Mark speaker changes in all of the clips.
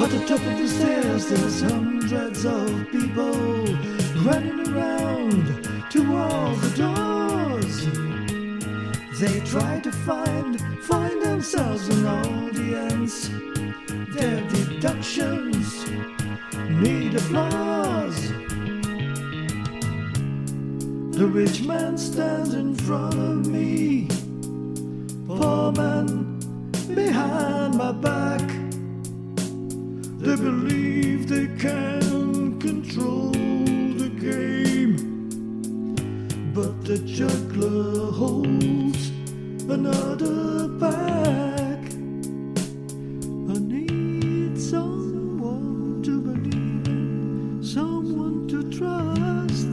Speaker 1: At the top of the stairs there's hundreds of people running around to all the doors. They try to find themselves an audience. Their deductions need applause. The rich man stands in front of me, poor man behind my back. They believe they can control the game, but the juggler holds another pack. I need someone to believe in, someone to trust.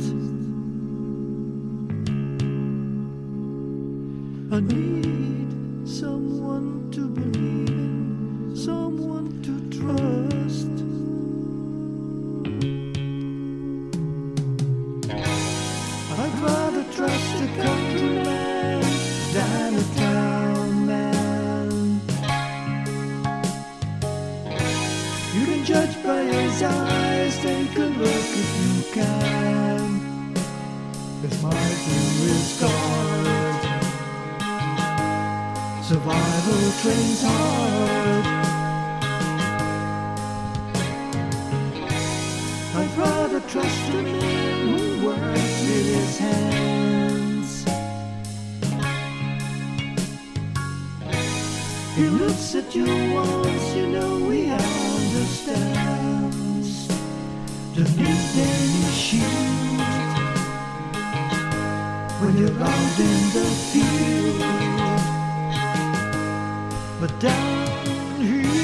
Speaker 1: I need someone to believe in, someone to trust. I'd rather trust a countryman than a town man. You can judge by his eyes, take a look if you can. If my view is scarred, survival trains hard. I'd rather trust a man who works with his hands. He looks at you once, you know he understands. Don't need any shield when you're out in the field. But down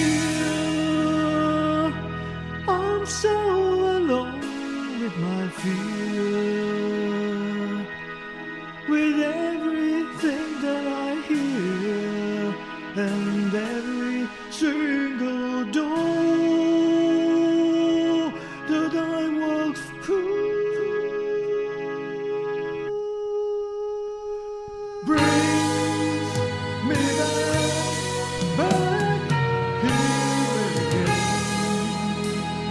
Speaker 1: here, I'm so alone with my fear, with everything that I hear, and every single door that I walk through. Brings me back here again.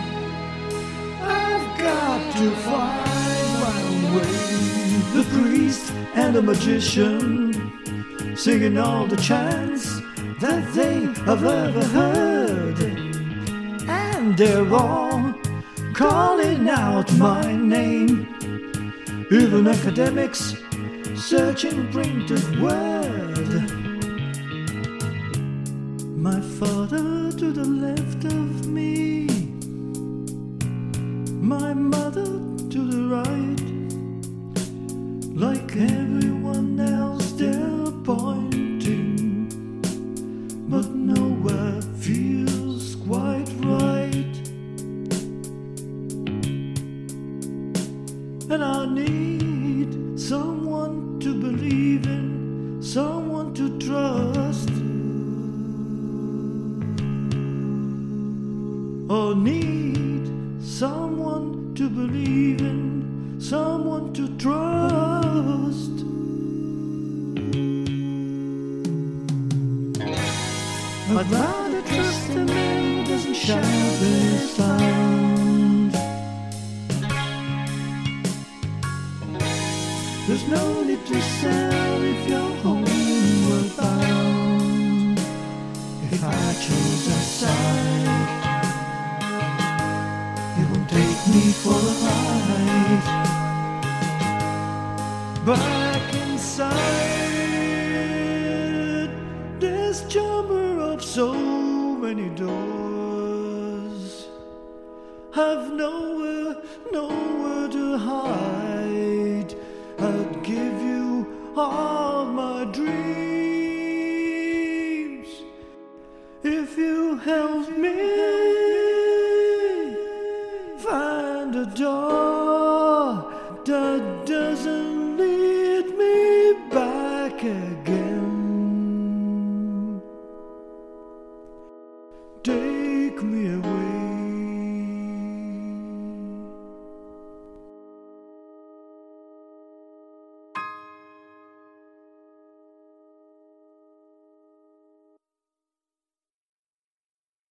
Speaker 1: I've got to find my way. The priest and the magician singing all the chants that they have ever heard, and they're all calling out my name. Even academics searching printed word. My father to the left of me, my mother to the right. Like everyone else they're pointing, but nowhere feels quite right. And I need someone to believe in, someone to trust. Or need someone to believe in, someone to trust. I'd rather trust a man who doesn't shout his sound. There's no need to sell if you're homeward bound. If I choose a side, it won't take me for a ride. Back inside this chamber of so many doors, have nowhere to hide. I'd give you all my dreams if you help me find a door.